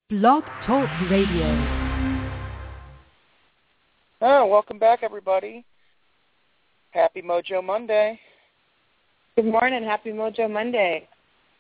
Blog Talk Radio. Oh, welcome back, everybody. Happy Mojo Monday. Good morning. Happy Mojo Monday.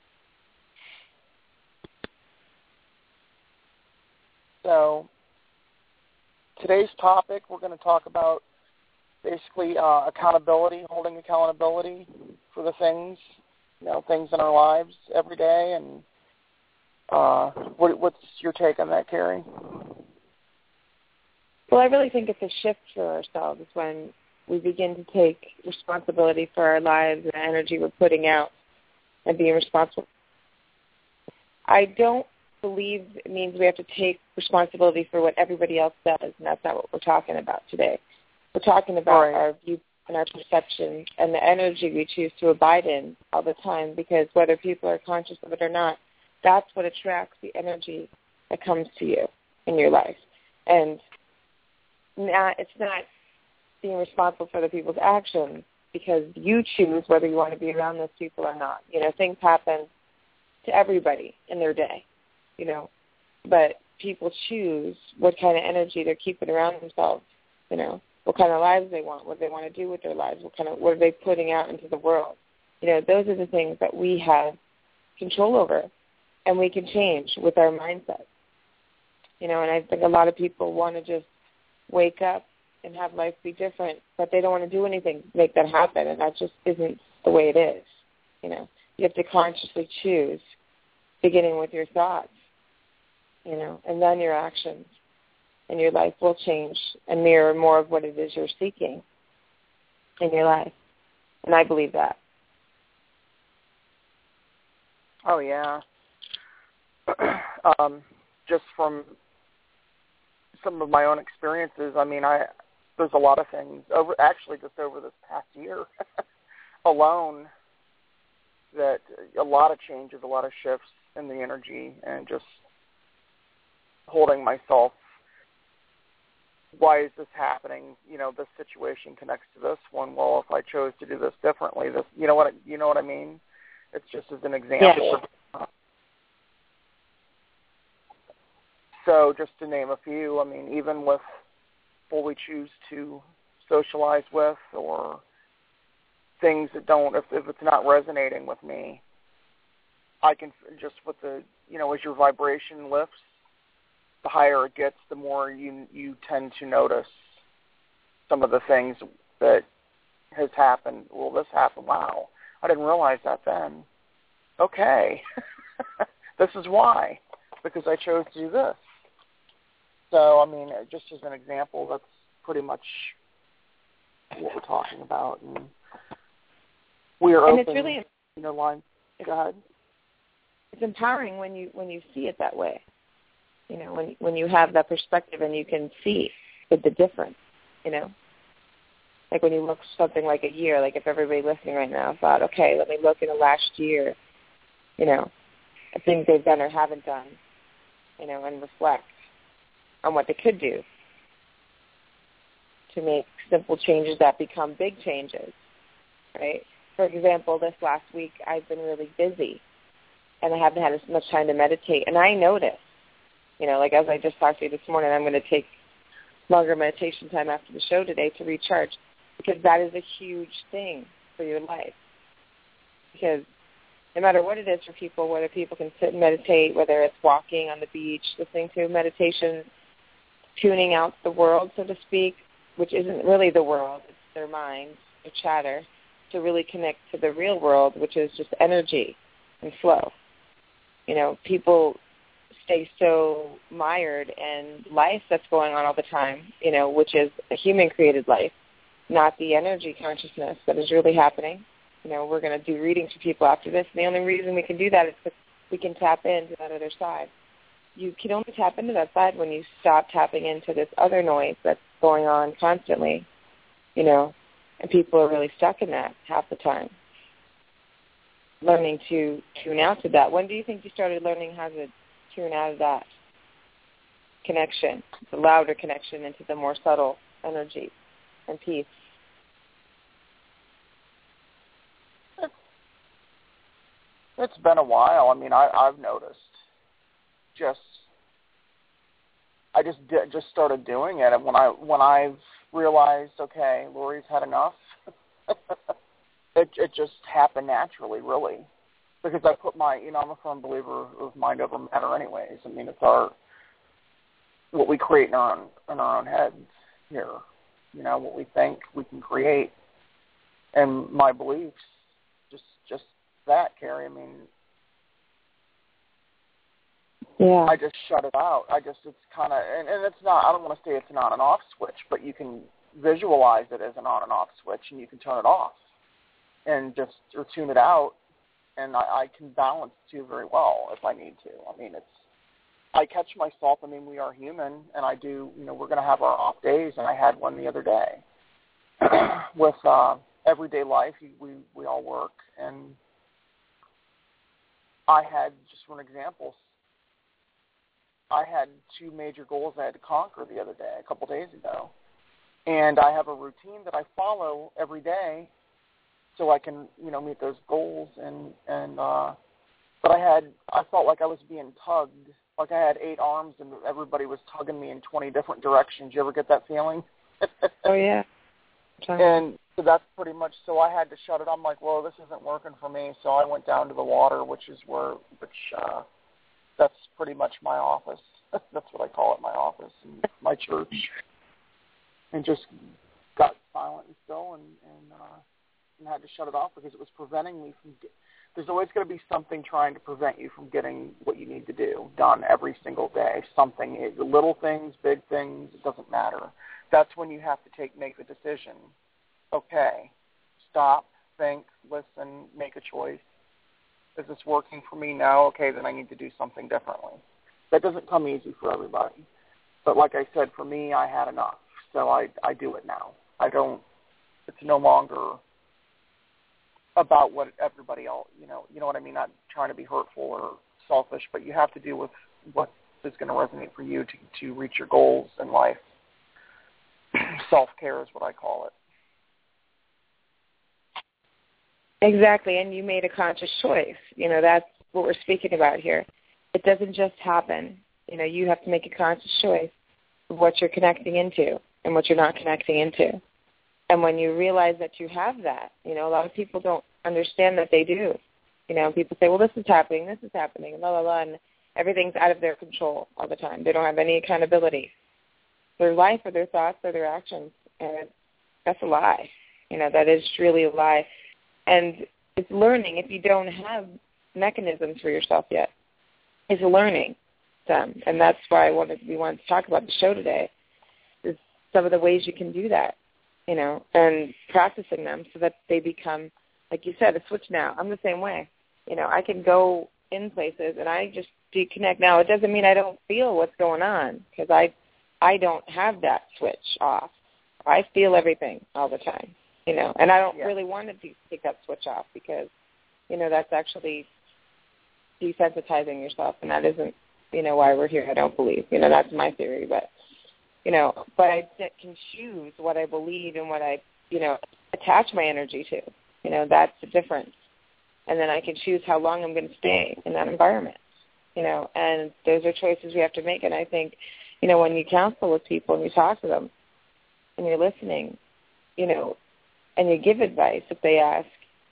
So, today's topic, we're going to talk about basically accountability, holding accountability for the things, things in our lives every day. And what's your take on that, Carrie? Well, I really think it's a shift for ourselves when we begin to take responsibility for our lives and the energy we're putting out and being responsible. I don't believe it means we have to take responsibility for what everybody else does, and that's not what we're talking about today. We're talking about our view and our perception and the energy we choose to abide in all the time, because whether people are conscious of it or not, that's what attracts the energy that comes to you in your life. And it's not being responsible for other people's actions, because you choose whether you want to be around those people or not. Things happen to everybody in their day, but people choose what kind of energy they're keeping around themselves, what kind of lives they want, what they want to do with their lives, what are they putting out into the world. Those are the things that we have control over, and we can change with our mindset. And I think a lot of people want to just wake up and have life be different, but they don't want to do anything to make that happen, and that just isn't the way it is. You have to consciously choose, beginning with your thoughts, and then your actions, and your life will change and mirror more of what it is you're seeking in your life. And I believe that. Oh, yeah. Just from some of my own experiences, there's a lot of things, over this past year alone, that a lot of changes, a lot of shifts in the energy, and just holding myself. Why is this happening? This situation connects to this one. Well, if I chose to do this differently, you know what I mean? It's just as an example. Yeah. So just to name a few, even with people we choose to socialize with, or things that don't, if it's not resonating with me, I can just with the, as your vibration lifts, the higher it gets, the more you tend to notice some of the things that has happened. Well, this happened. Wow, I didn't realize that then. Okay, this is why, because I chose to do this. So, just as an example, that's pretty much what we're talking about. And we are open. It's really, line. Go ahead. It's empowering when you see it that way. When you have that perspective and you can see the difference. Like when you look something like a year, like if everybody listening right now thought, okay, let me look in the last year, at things they've done or haven't done, and reflect on what they could do to make simple changes that become big changes, right? For example, this last week I've been really busy, and I haven't had as much time to meditate. And I noticed, like as I just talked to you this morning, I'm going to take longer meditation time after the show today to recharge, because that is a huge thing for your life. Because no matter what it is for people, whether people can sit and meditate, whether it's walking on the beach, listening to meditation, tuning out the world, so to speak, which isn't really the world, it's their mind, their chatter, to really connect to the real world, which is just energy and flow. People stay so mired in life that's going on all the time, which is a human-created life, not the energy consciousness that is really happening. We're going to do readings for people after this, and the only reason we can do that is because we can tap into that other side. You can only tap into that side when you stop tapping into this other noise that's going on constantly, and people are really stuck in that half the time. Learning to tune out to that. When do you think you started learning how to tune out of that connection, the louder connection, into the more subtle energy and peace? It's been a while. I've noticed just just started doing it, and when I've realized, okay, Lori's had enough, it just happened naturally, really, because I put I'm a firm believer of mind over matter, anyways. I mean, it's what we create in our own heads here. What we think we can create, and my beliefs, just that, Carrie. I mean. Yeah. I just shut it out. It's kind of, and it's not, I don't want to say it's an on and off switch, but you can visualize it as an on and off switch, and you can turn it off and or tune it out, and I can balance the two very well if I need to. I mean, I catch myself, I mean, we are human, and I do, we're going to have our off days, and I had one the other day. With everyday life, we all work, and I had, just for an example, I had 2 major goals I had to conquer the other day, a couple days ago. And I have a routine that I follow every day so I can, meet those goals. But I felt like I was being tugged. Like I had 8 arms and everybody was tugging me in 20 different directions. You ever get that feeling? Oh, yeah. And so that's pretty much, so I had to shut it. I'm like, well, this isn't working for me. So I went down to the water, that's pretty much my office. That's what I call it, my office and my church. And just got silent and still and had to shut it off because it was preventing me from there's always going to be something trying to prevent you from getting what you need to do done every single day. Something, little things, big things, it doesn't matter. That's when you have to make the decision. Okay, stop, think, listen, make a choice. Is this working for me now? Okay, then I need to do something differently. That doesn't come easy for everybody. But like I said, for me, I had enough. So I do it now. It's no longer about what everybody else, you know what I mean? Not trying to be hurtful or selfish, but you have to do with what is going to resonate for you to reach your goals in life. Self-care is what I call it. Exactly, and you made a conscious choice. That's what we're speaking about here. It doesn't just happen. You have to make a conscious choice of what you're connecting into and what you're not connecting into. And when you realize that you have that, a lot of people don't understand that they do. People say, well, this is happening, and blah, blah, blah, and everything's out of their control all the time. They don't have any accountability. Their life or their thoughts or their actions, and that's a lie. That is really a lie. And it's learning if you don't have mechanisms for yourself yet. It's learning them. And that's why we wanted to talk about the show today, is some of the ways you can do that, and practicing them so that they become, like you said, a switch now. I'm the same way. I can go in places and I just deconnect. Now, it doesn't mean I don't feel what's going on because I don't have that switch off. I feel everything all the time. And I don't really want to take that switch off because, that's actually desensitizing yourself, and that isn't, why we're here, I don't believe. That's my theory, but I can choose what I believe and what I, attach my energy to. That's the difference. And then I can choose how long I'm going to stay in that environment, and those are choices we have to make. And I think, when you counsel with people and you talk to them and you're listening, and you give advice if they ask,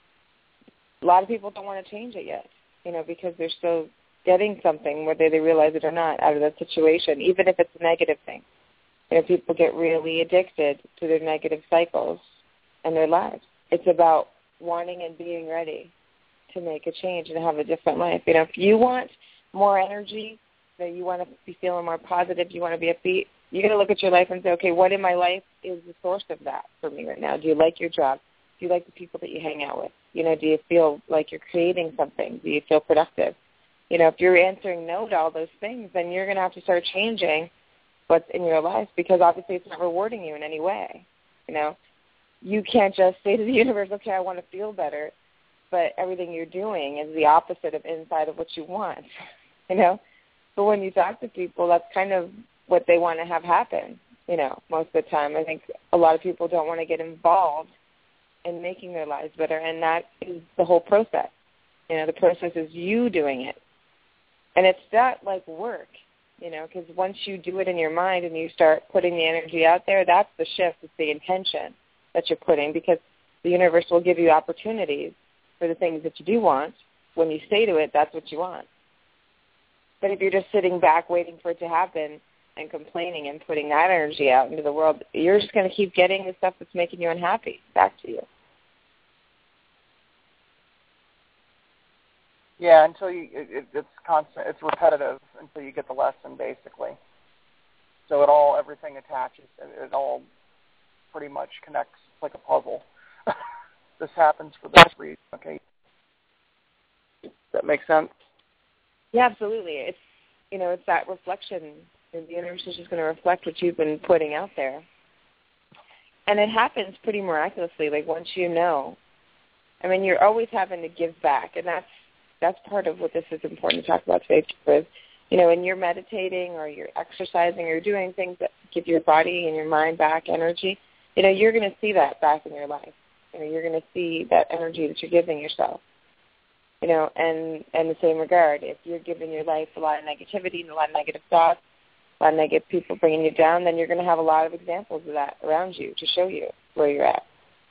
a lot of people don't want to change it yet, because they're still getting something, whether they realize it or not, out of that situation, even if it's a negative thing. People get really addicted to their negative cycles in their lives. It's about wanting and being ready to make a change and have a different life. If you want more energy, that you want to be feeling more positive, you want to be upbeat, you're going to look at your life and say, okay, what in my life is the source of that for me right now? Do you like your job? Do you like the people that you hang out with? Do you feel like you're creating something? Do you feel productive? If you're answering no to all those things, then you're going to have to start changing what's in your life because obviously it's not rewarding you in any way. You can't just say to the universe, okay, I want to feel better, but everything you're doing is the opposite of inside of what you want, But when you talk to people, that's kind of what they want to have happen, most of the time. I think a lot of people don't want to get involved in making their lives better, and that is the whole process. The process is you doing it. And it's not like work. because once you do it in your mind and you start putting the energy out there, that's the shift. It's the intention that you're putting, because the universe will give you opportunities for the things that you do want. When you say to it, that's what you want. But if you're just sitting back waiting for it to happen and complaining and putting that energy out into the world, you're just going to keep getting the stuff that's making you unhappy back to you. Yeah, until it's constant, it's repetitive until you get the lesson, basically. So everything attaches, it all pretty much connects like a puzzle. This happens for this reason, okay? Does that make sense? Yeah, absolutely. It's that reflection. The universe is just going to reflect what you've been putting out there. And it happens pretty miraculously, like once you know. I mean, you're always having to give back, and that's part of what this is important to talk about today, is, when you're meditating or you're exercising or you're doing things that give your body and your mind back energy, you're going to see that back in your life. You're going to see that energy that you're giving yourself. And in the same regard, if you're giving your life a lot of negativity and a lot of negative thoughts, a lot of negative people bringing you down, then you're going to have a lot of examples of that around you to show you where you're at.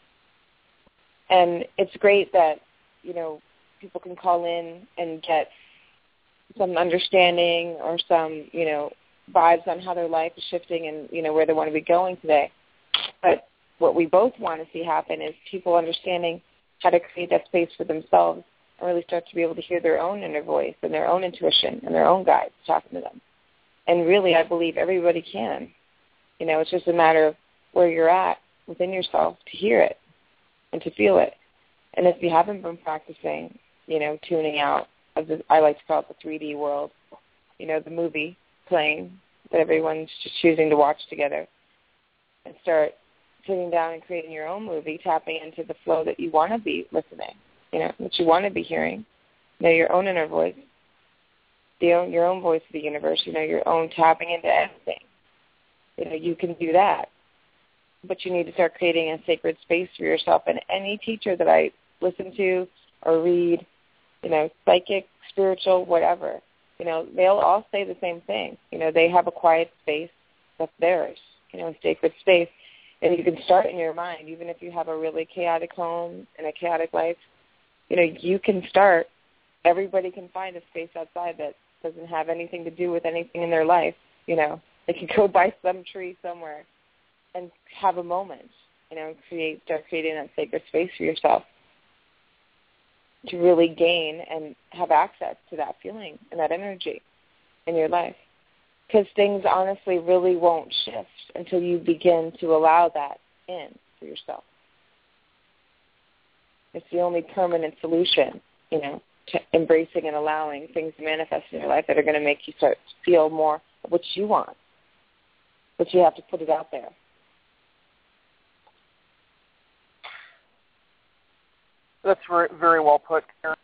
And it's great that, people can call in and get some understanding or some, vibes on how their life is shifting and, where they want to be going today. But what we both want to see happen is people understanding how to create that space for themselves and really start to be able to hear their own inner voice and their own intuition and their own guides talking to them. And really, I believe everybody can. It's just a matter of where you're at within yourself to hear it and to feel it. And if you haven't been practicing, tuning out, I like to call it the 3D world, the movie playing that everyone's just choosing to watch together, and start sitting down and creating your own movie, tapping into the flow that you want to be listening, what you want to be hearing, your own inner voice, your own voice of the universe, your own tapping into everything. You can do that. But you need to start creating a sacred space for yourself. And any teacher that I listen to or read, psychic, spiritual, whatever, they'll all say the same thing. They have a quiet space that's theirs, a sacred space. And you can start in your mind, even if you have a really chaotic home and a chaotic life, you can start. Everybody can find a space outside that doesn't have anything to do with anything in their life. They can go by some tree somewhere and have a moment, start creating that sacred space for yourself to really gain and have access to that feeling and that energy in your life. Because things honestly really won't shift until you begin to allow that in for yourself. It's the only permanent solution, to embracing and allowing things to manifest in your life that are going to make you start to feel more of what you want. But you have to put it out there. That's very well put, Karen.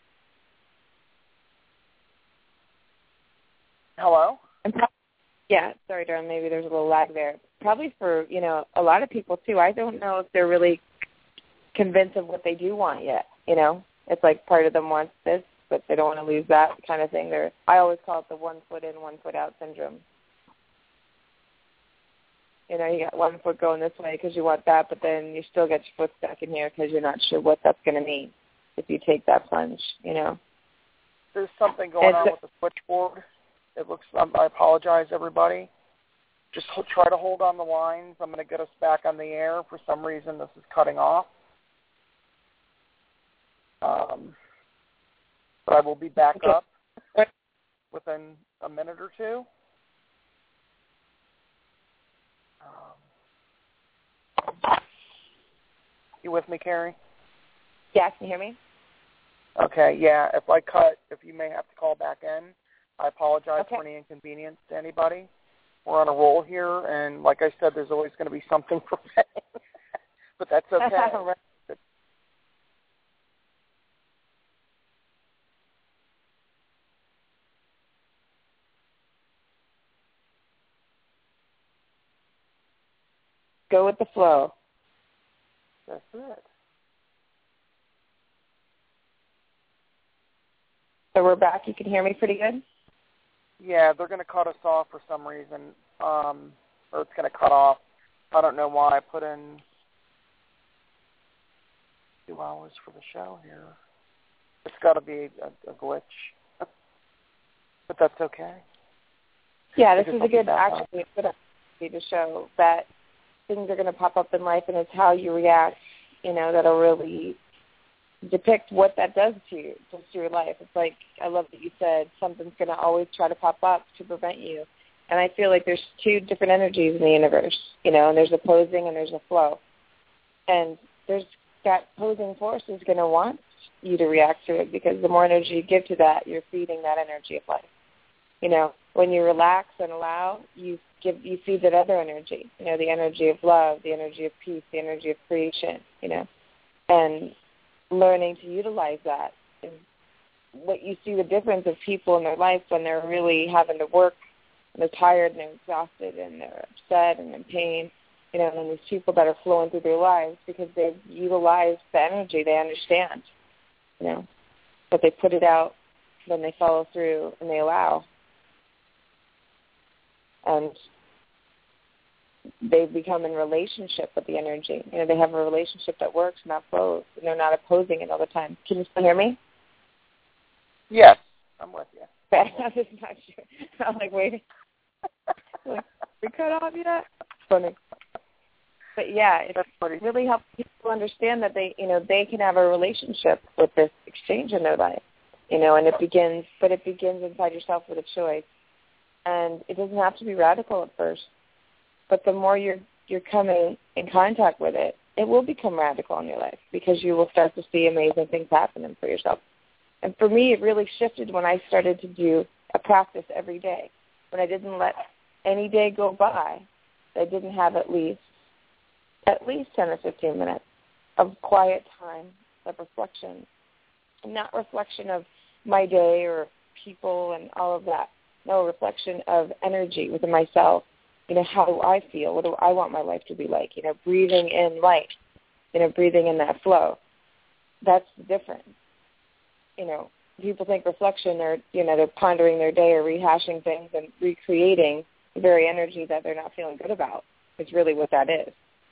Hello? Yeah, sorry, Darren, maybe there's a little lag there. Probably for, a lot of people, too. I don't know if they're really convinced of what they do want yet, It's like part of them wants this, but they don't want to lose that kind of thing. I always call it the 1 foot in, 1 foot out syndrome. You got 1 foot going this way because you want that, but then you still get your foot stuck in here because you're not sure what that's going to mean if you take that plunge, There's something going on with the switchboard. It looks, I apologize, everybody. Just try to hold on the lines. I'm going to get us back on the air. For some reason, this is cutting off. But I will be back up within a minute or two. You with me, Carrie? Yeah, can you hear me? Okay, yeah. If I cut, if you may have to call back in, I apologize for any inconvenience to anybody. We're on a roll here, and like I said, there's always going to be something for me. But that's okay. Go with the flow. That's it. So we're back. You can hear me pretty good? Yeah, they're going to cut us off for some reason, or it's going to cut off. I don't know why I put in 2 hours for the show here. It's got to be a glitch, but that's okay. Yeah, this is a good to show that things are going to pop up in life, and it's how you react, that'll really depict what that does to you, just to your life. It's like, I love that you said something's going to always try to pop up to prevent you. And I feel like there's 2 different energies in the universe, and there's opposing and there's a flow. And that opposing force is going to want you to react to it, because the more energy you give to that, you're feeding that energy of life. When you relax and allow, you feed that other energy, the energy of love, the energy of peace, the energy of creation, and learning to utilize that. And what you see the difference of people in their life when they're really having to work, and they're tired and they're exhausted and they're upset and in pain, and then these people that are flowing through their lives because they've utilized the energy, they understand, but they put it out, then they follow through and they allow. And they become in relationship with the energy. They have a relationship that works and that flows, and they're not opposing it all the time. Can you still hear me? Yes, I'm with you. Okay, I'm just not sure. I'm like waiting. We cut off yet? Funny. But yeah, it really helps people understand that they can have a relationship with this exchange in their life, and it begins inside yourself with a choice. And it doesn't have to be radical at first, but the more you're coming in contact with it, it will become radical in your life, because you will start to see amazing things happening for yourself. And for me, it really shifted when I started to do a practice every day, when I didn't let any day go by that I didn't have at least 10 or 15 minutes of quiet time, of reflection, and not reflection of my day or people and all of that. No, reflection of energy within myself. How do I feel? What do I want my life to be like? Breathing in light, breathing in that flow. That's the difference. People think reflection, they're pondering their day or rehashing things and recreating the very energy that they're not feeling good about. It's really what that is,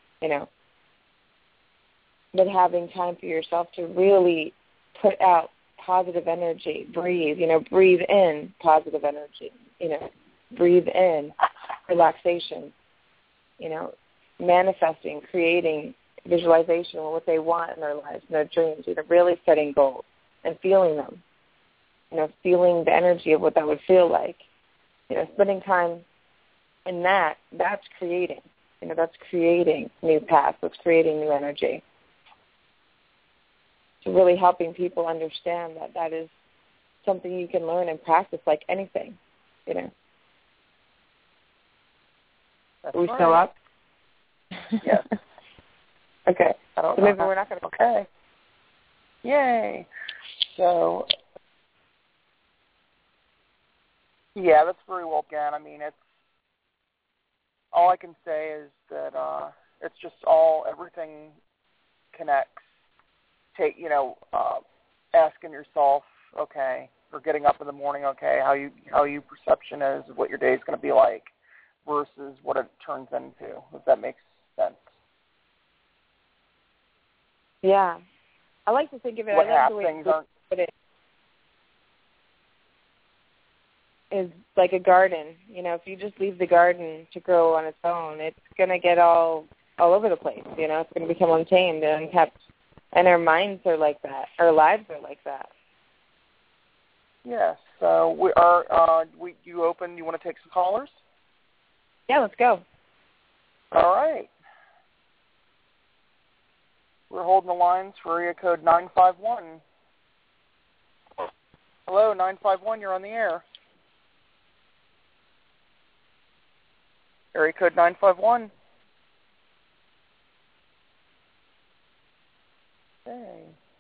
But having time for yourself to really put out positive energy, breathe in positive energy, breathe in relaxation, manifesting, creating visualization of what they want in their lives, in their dreams, really setting goals and feeling them, feeling the energy of what that would feel like, spending time in that's creating, that's creating new paths, that's creating new energy. So really helping people understand that is something you can learn and practice like anything, That's Are we right. still up? Yes. Okay. So maybe we're not going to... Okay. Yay. So, yeah, that's very well done. I mean, it's all I can say is that it's just everything connects. Asking yourself, okay, or getting up in the morning, okay, how your perception is of what your day is going to be like versus what it turns into, if that makes sense. Yeah. I like to think of it, What I like the way things aren't. It is like a garden. If you just leave the garden to grow on its own, it's going to get all over the place. It's going to become untamed and unkept. And our minds are like that. Our lives are like that. Yes. So we are. You open? You want to take some callers? Yeah, let's go. All right. We're holding the lines for area code 951. Hello, 951. You're on the air. Area code 951. Okay.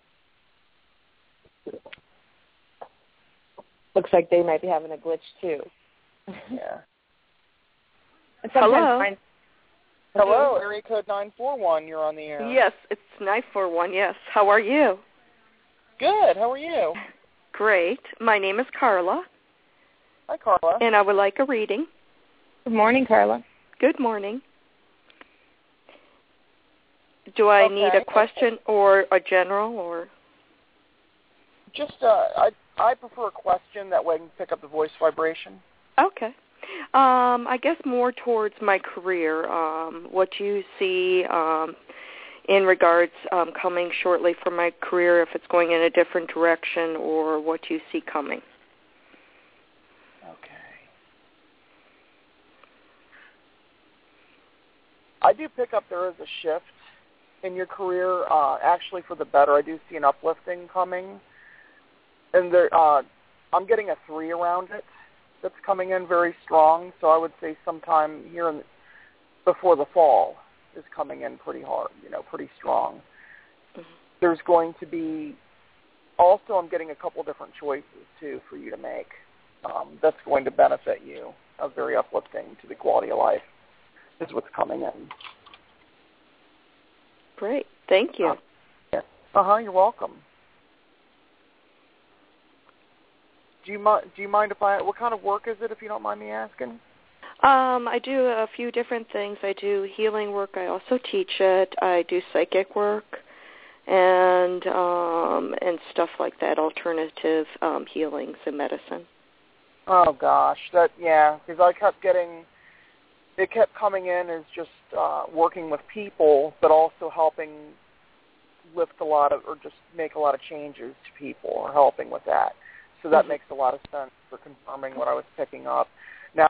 Looks like they might be having a glitch too. Yeah. Hello. Hello, area code 941. You're on the air. Yes, it's 941. Yes. How are you? Good. How are you? Great. My name is Carla. Hi, Carla. And I would like a reading. Good morning, Carla. Good morning. Do I need a question or a general or? Just, I prefer a question. That way I can pick up the voice vibration. Okay. I guess more towards my career. What do you see in regards coming shortly for my career, if it's going in a different direction, or what do you see coming? Okay. I do pick up there is a shift in your career, actually for the better. I do see an uplifting coming. And there, I'm getting a 3 around it that's coming in very strong. So I would say sometime here before the fall is coming in pretty hard, pretty strong. Mm-hmm. There's going to be, also I'm getting a couple different choices, too, for you to make. That's going to benefit you. Very uplifting to the quality of life is what's coming in. Great. Thank you. You're welcome. Do you mind if what kind of work is it, if you don't mind me asking? I do a few different things. I do healing work. I also teach it. I do psychic work and stuff like that, alternative healings and medicine. Oh, gosh. Because I kept it kept coming in as just working with people, but also helping lift or just make a lot of changes to people, or helping with that. So that makes a lot of sense for confirming what I was picking up. Now,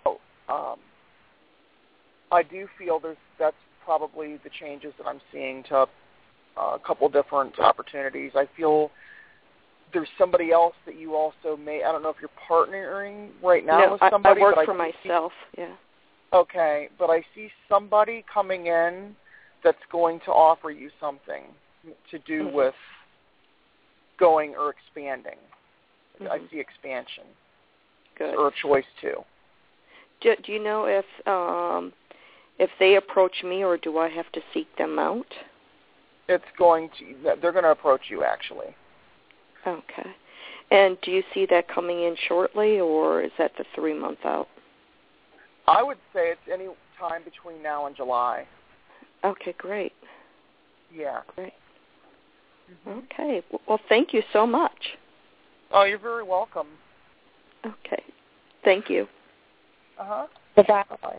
I do feel that's probably the changes that I'm seeing to a couple different opportunities. I feel there's somebody else that you also I don't know if you're partnering right now with somebody. I work for myself, yeah. Okay, but I see somebody coming in that's going to offer you something to do with going or expanding. Mm-hmm. I see expansion. Good. Or a choice too. Do you know if they approach me, or do I have to seek them out? They're going to approach you, actually. Okay. And do you see that coming in shortly, or is that the 3 month out? I would say it's any time between now and July. Okay, great. Yeah. Great. Mm-hmm. Okay. Well, thank you so much. Oh, you're very welcome. Okay. Thank you. Uh-huh. Bye-bye. Bye-bye.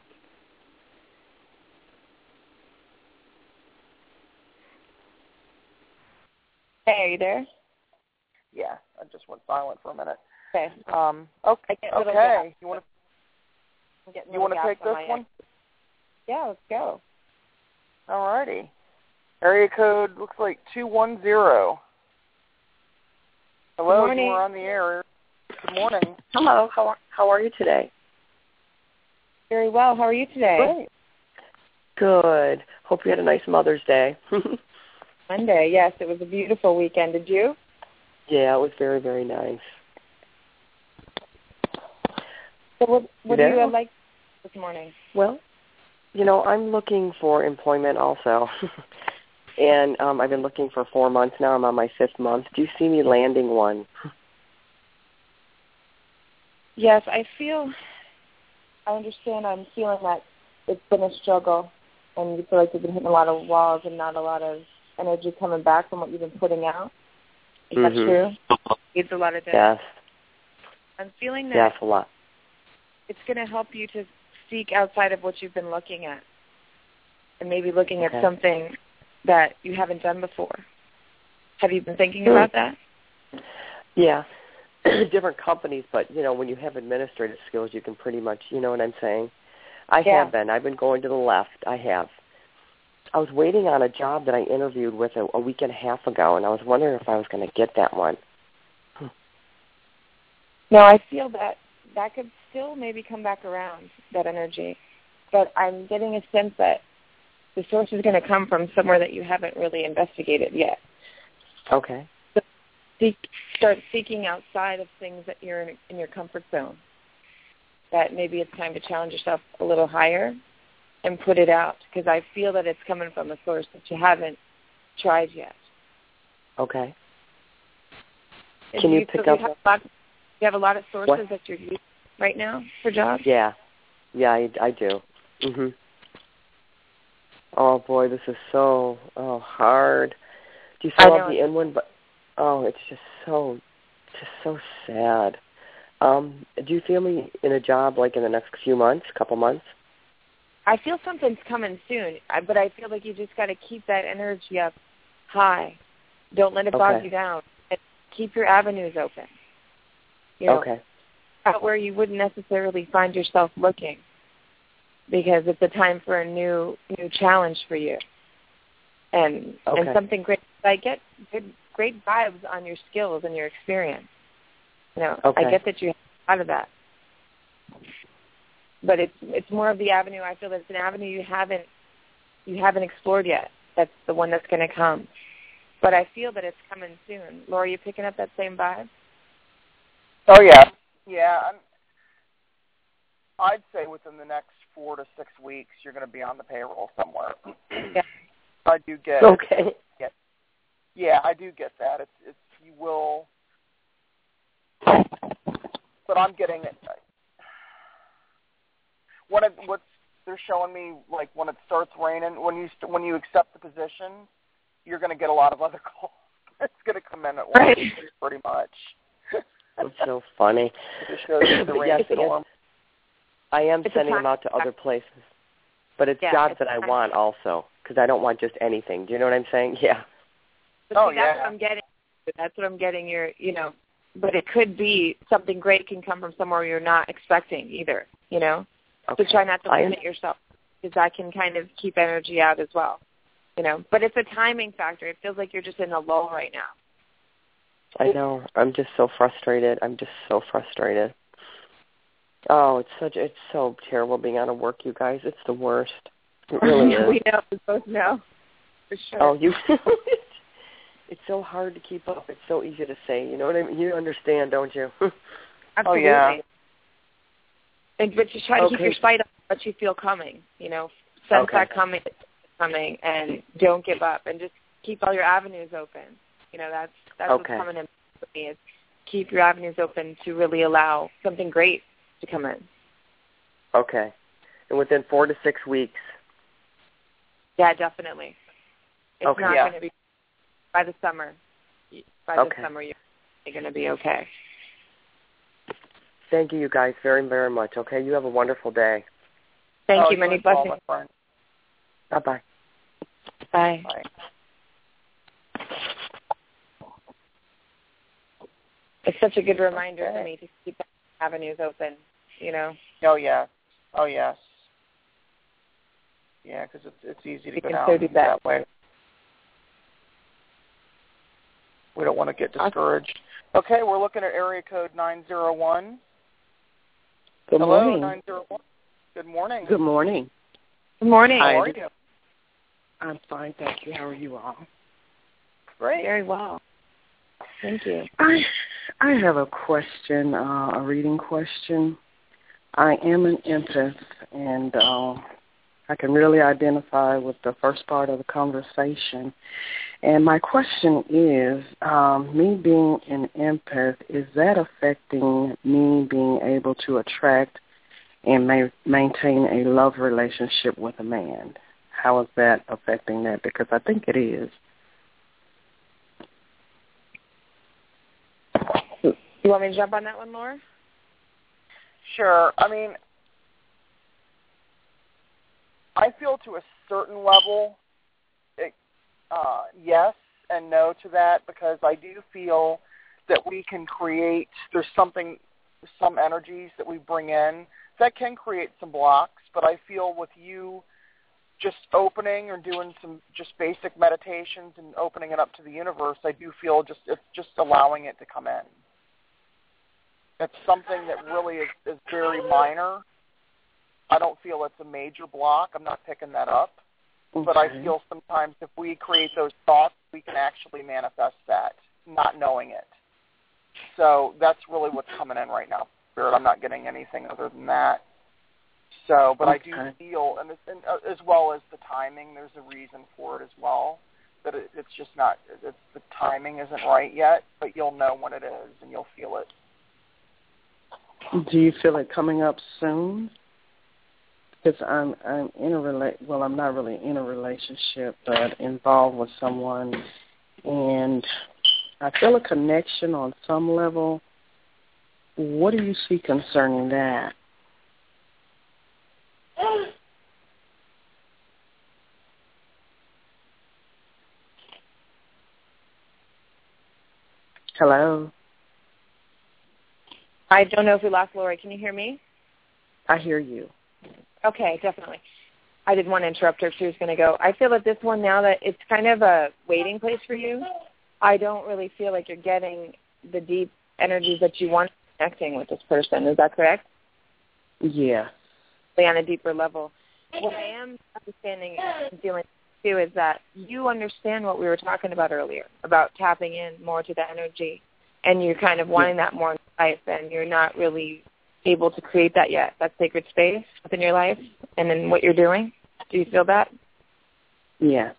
Hey, are you there? Yeah, I just went silent for a minute. Okay. Okay. You want to take this one? Yeah, let's go. All righty. Area code looks like 210. Hello, you are on the air. Good morning. Hello. How are you today? Very well. How are you today? Great. Good. Hope you had a nice Mother's Day. Monday, yes. It was a beautiful weekend. Did you? Yeah, it was very, very nice. So what do you like this morning? Well, I'm looking for employment also. And I've been looking for 4 months now. I'm on my 5th month. Do you see me landing one? Yes, I understand. I'm feeling that it's been a struggle, and you feel like you've been hitting a lot of walls and not a lot of energy coming back from what you've been putting out. Is that true? It's a lot of that. Yes. I'm feeling that. Yes, a lot. It's going to help you to seek outside of what you've been looking at, and maybe looking at something that you haven't done before. Have you been thinking about that? Yeah. Different companies, but, when you have administrative skills, you can pretty much, you know what I'm saying? I have been. I've been going to the left. I have. I was waiting on a job that I interviewed with a week and a half ago, and I was wondering if I was going to get that one. No, I feel that could still maybe come back around, that energy. But I'm getting a sense that the source is going to come from somewhere that you haven't really investigated yet. Okay. So start seeking outside of things that you're in your comfort zone. That maybe it's time to challenge yourself a little higher and put it out, because I feel that it's coming from a source that you haven't tried yet. Okay. And Can you pick up? You have a lot of sources that you're using. right now for jobs? Yeah, I do. Mhm. Oh boy, this is so hard. Do you still have the inland? But it's just so sad. Do you feel me in a job like in the next few months, couple months? I feel something's coming soon, but I feel like you just got to keep that energy up high. Don't let it bog you down. And keep your avenues open. You know, okay. Out where you wouldn't necessarily find yourself looking, because it's a time for a new challenge for you, and something great. I get great vibes on your skills and your experience. You know, I get that you have a lot of that, but it's more of the avenue. I feel that it's an avenue you haven't explored yet. That's the one that's going to come, but I feel that it's coming soon. Laura, you picking up that same vibe? Oh yeah. I'd say within the next 4 to 6 weeks, you're going to be on the payroll somewhere. Yeah. I do get. Okay. Yeah, I do get that. It's you will, but I'm getting it. What they're showing me, like when it starts raining, when you accept the position, you're going to get a lot of other calls. It's going to come in at once, right. pretty much. It's so funny. It shows you the rainstorm. I am sending them out to other places, but it's jobs that I want also, because I don't want just anything. Do you know what I'm saying? Yeah. That's what I'm getting. That's what I'm getting. But it could be something great can come from somewhere you're not expecting either. You know, so try not to limit yourself, because that can kind of keep energy out as well. You know, but it's a timing factor. It feels like you're just in a lull right now. I know. I'm just so frustrated. Oh, it's so terrible being out of work, you guys. It's the worst. It really is. We know. We both know. For sure. Oh, you. It's so hard to keep up. It's so easy to say. You know what I mean? You understand, don't you? Absolutely. Oh, yeah. But just try to keep your sight on what you feel coming. You know, sense that coming, and don't give up, and just keep all your avenues open. You know, that's what's coming in for me, is keep your avenues open to really allow something great to come in. Okay. And within 4 to 6 weeks. Yeah, definitely. It's not going to be by the summer. By the summer, you're going to be okay. Thank you guys very, very much. Okay, you have a wonderful day. Thank you. Many blessings. Bye-bye. Bye. Bye. It's such a good reminder for me to keep avenues open, you know. Oh, yeah. Oh, yes. Yeah, because it's easy to go down that way. We don't want to get discouraged. Okay, we're looking at area code 901. Good morning. Hello, 901. Good morning. Good morning. Good morning. How are you? I'm fine, thank you. How are you all? Great. Very well. Thank you. I have a question, a reading question. I am an empath, and I can really identify with the first part of the conversation. And my question is, me being an empath, is that affecting me being able to attract and maintain a love relationship with a man? How is that affecting that? Because I think it is. You want me to jump on that one, Laura? Sure. I mean, I feel to a certain level, yes and no to that, because I do feel that we can create, there's some energies that we bring in that can create some blocks, but I feel with you just opening or doing some just basic meditations and opening it up to the universe, I do feel it's just allowing it to come in. It's something that really is very minor. I don't feel it's a major block. I'm not picking that up. Okay. But I feel sometimes if we create those thoughts, we can actually manifest that, not knowing it. So that's really what's coming in right now, Spirit. I'm not getting anything other than that. So, but I do feel, and as well as the timing, there's a reason for it as well. That it's just not, the timing isn't right yet, but you'll know when it is, and you'll feel it. Do you feel it coming up soon? Because I'm in I'm not really in a relationship, but involved with someone, and I feel a connection on some level. What do you see concerning that? Hello? I don't know if we lost Lori. Can you hear me? I hear you. Okay, definitely. I didn't want to interrupt her if she was going to go. I feel that this one now that it's kind of a waiting place for you, I don't really feel like you're getting the deep energies that you want connecting with this person. Is that correct? Yeah. On a deeper level. What I am understanding and feeling too is that you understand what we were talking about earlier, about tapping in more to the energy, and you're kind of wanting that more in life, and you're not really able to create that yet, that sacred space within your life and in what you're doing. Do you feel that? Yeah.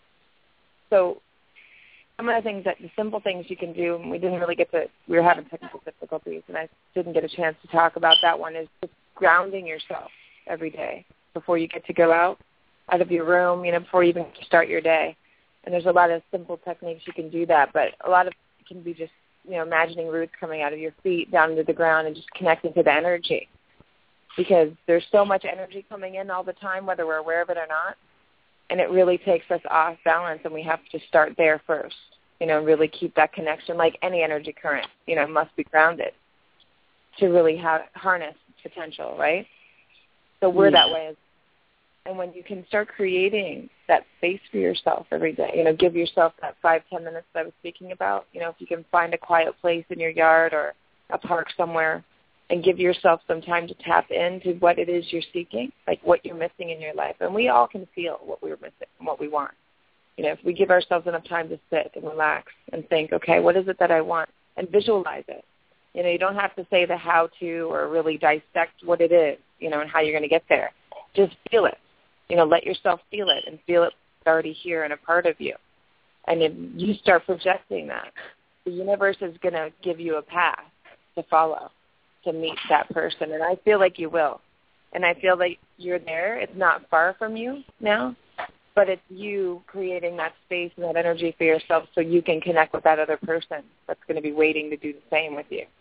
So some of the things the simple things you can do, and we were having technical difficulties, and I didn't get a chance to talk about that one, is just grounding yourself every day before you get to go out of your room, before you even start your day. And there's a lot of simple techniques you can do that, but a lot of it can be just, imagining roots coming out of your feet down into the ground and just connecting to the energy. Because there's so much energy coming in all the time, whether we're aware of it or not. And it really takes us off balance, and we have to start there first, really keep that connection like any energy current, must be grounded to really harness potential, right? So we're that way. And when you can start creating that space for yourself every day, give yourself that 5-10 minutes that I was speaking about, if you can find a quiet place in your yard or a park somewhere and give yourself some time to tap into what it is you're seeking, like what you're missing in your life. And we all can feel what we're missing and what we want. If we give ourselves enough time to sit and relax and think, okay, what is it that I want? And visualize it. You don't have to say the how-to or really dissect what it is, and how you're going to get there. Just feel it. Let yourself feel it and feel it's already here and a part of you. And if you start projecting that, the universe is going to give you a path to follow to meet that person. And I feel like you will. And I feel like you're there. It's not far from you now, but it's you creating that space and that energy for yourself so you can connect with that other person that's going to be waiting to do the same with you.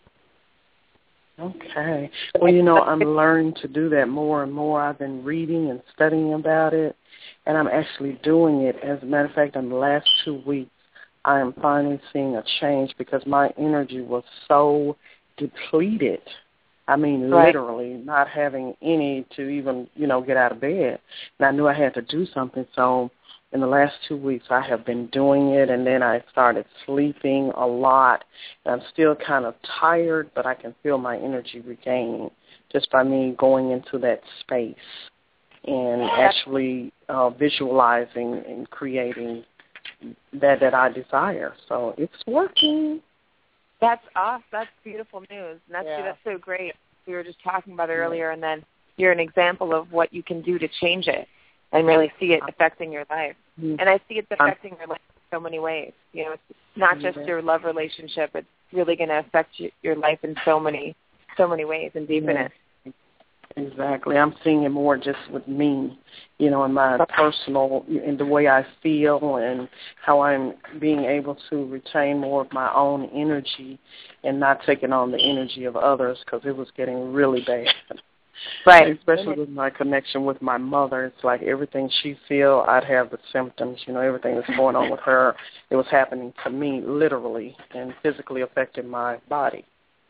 Okay. Well, I'm learning to do that more and more. I've been reading and studying about it, and I'm actually doing it. As a matter of fact, in the last 2 weeks, I am finally seeing a change because my energy was so depleted. I mean, literally not having any to even, get out of bed. And I knew I had to do something, so in the last 2 weeks, I have been doing it, and then I started sleeping a lot. And I'm still kind of tired, but I can feel my energy regaining just by me going into that space and actually visualizing and creating that I desire. So it's working. That's awesome. That's beautiful news. And that's so great. We were just talking about it earlier, and then you're an example of what you can do to change it and really see it affecting your life. And I see it's affecting your life in so many ways. It's not just your love relationship. It's really going to affect your life in so many ways and deepen it. Exactly. I'm seeing it more just with me, in my personal, in the way I feel and how I'm being able to retain more of my own energy and not taking on the energy of others because it was getting really bad. Right. Especially with my connection with my mother. It's like everything she feels, I'd have the symptoms. Everything that's going on with her, it was happening to me literally and physically affecting my body.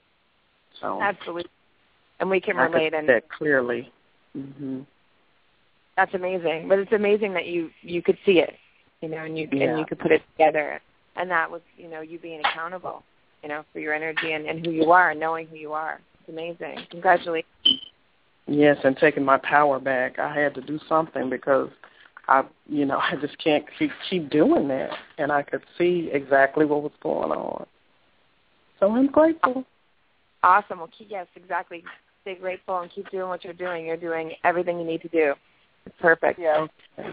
So absolutely. And we can relate. I could see that clearly. That's amazing. But it's amazing that you could see it, and you could put it together. And that was, you being accountable, for your energy and who you are and knowing who you are. It's amazing. Congratulations. Yes, and taking my power back. I had to do something because I just can't keep doing that. And I could see exactly what was going on. So I'm grateful. Awesome. Well, yes, exactly. Stay grateful and keep doing what you're doing. You're doing everything you need to do. It's perfect. Yeah. Okay.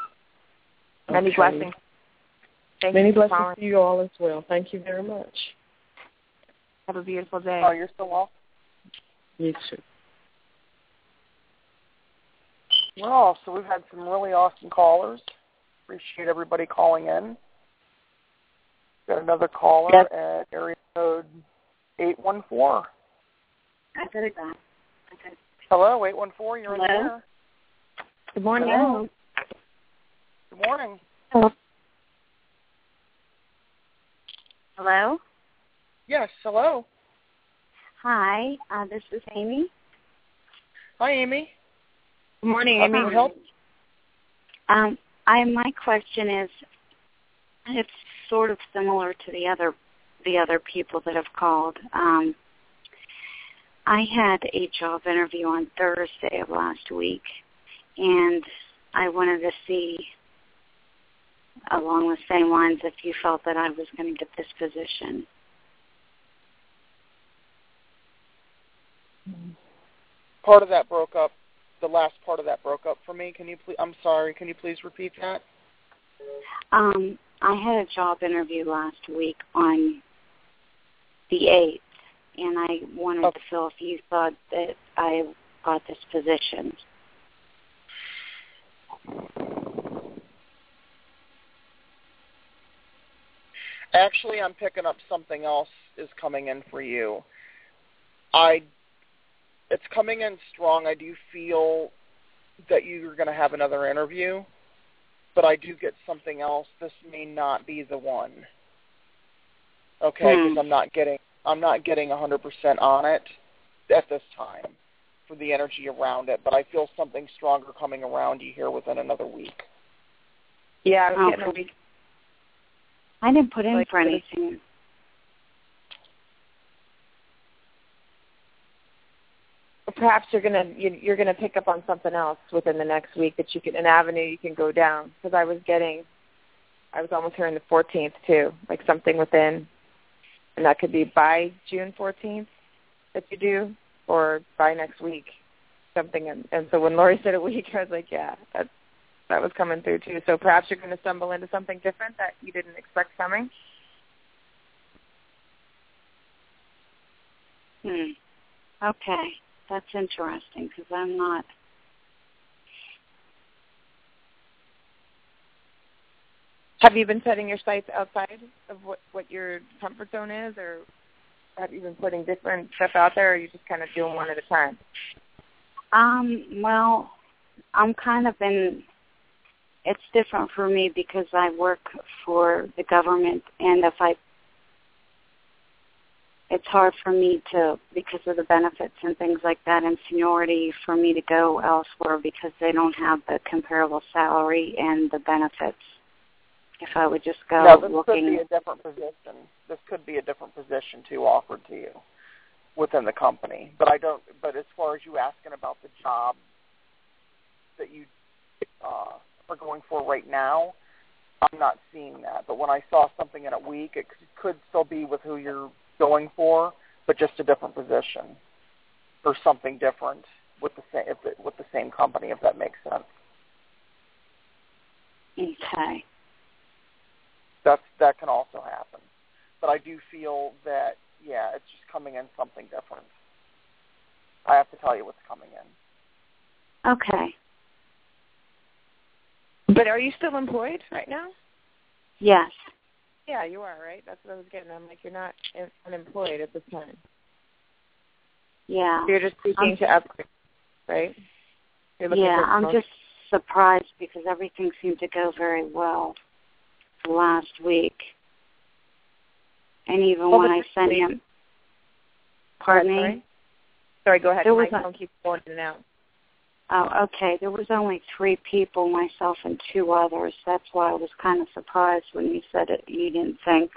Many blessings. Many blessings to you all as well. Thank you very much. Have a beautiful day. Oh, you're so welcome. You too. Well, so we've had some really awesome callers. Appreciate everybody calling in. Got another caller at area code 814. I got it gone. Hello, 814. You're in the air. Good morning. Hello. Good morning. Hello. Hello? Yes, hello. Hi, this is Amy. Hi, Amy. Good morning, Amy. Can I help? My question is, it's sort of similar to the other people that have called. I had a job interview on Thursday of last week, and I wanted to see, along the same lines, if you felt that I was going to get this position. Part of that broke up. The last part of that broke up for me. I'm sorry. Can you please repeat that? I had a job interview last week on the 8th, and I wanted to feel if you thought that I got this position. Actually, I'm picking up something else is coming in for you. It's coming in strong. I do feel that you're going to have another interview, but I do get something else. This may not be the one. Okay, because I'm not getting 100% on it at this time for the energy around it, but I feel something stronger coming around you here within another week. Yeah, I was getting a week. I didn't put in for anything. Perhaps you're gonna pick up on something else within the next week that an avenue you can go down. Because I was almost hearing the 14th too, like something within, and that could be by June 14th that you do, or by next week, something. And so when Lori said a week, I was like, yeah, that was coming through too. So perhaps you're going to stumble into something different that you didn't expect coming. Okay. That's interesting because I'm not. Have you been setting your sights outside of what your comfort zone is, or have you been putting different stuff out there, or are you just kind of doing one at a time? Well, I'm kind of it's different for me because I work for the government, and it's hard for me to, because of the benefits and things like that and seniority, for me to go elsewhere because they don't have the comparable salary and the benefits. If I would just go looking. Could be a different position. This could be a different position too offered to you within the company. But as far as you asking about the job that you are going for right now, I'm not seeing that. But when I saw something in a week, it could still be with who you're going for, but just a different position or something different with the same company, if that makes sense. Okay. That can also happen, but I do feel that it's just coming in something different. I have to tell you what's coming in. Okay. But are you still employed right now? Yes. Yeah, you are, right? That's what I was getting. I'm like, you're not unemployed at this time. Yeah. You're just seeking to upgrade, right? I'm just surprised because everything seemed to go very well last week. And even when I sent him... Pardon me? Sorry, go ahead. Don't keep going in and out. Oh, okay. There was only 3 people, myself and 2 others. That's why I was kind of surprised when you said it. You didn't think.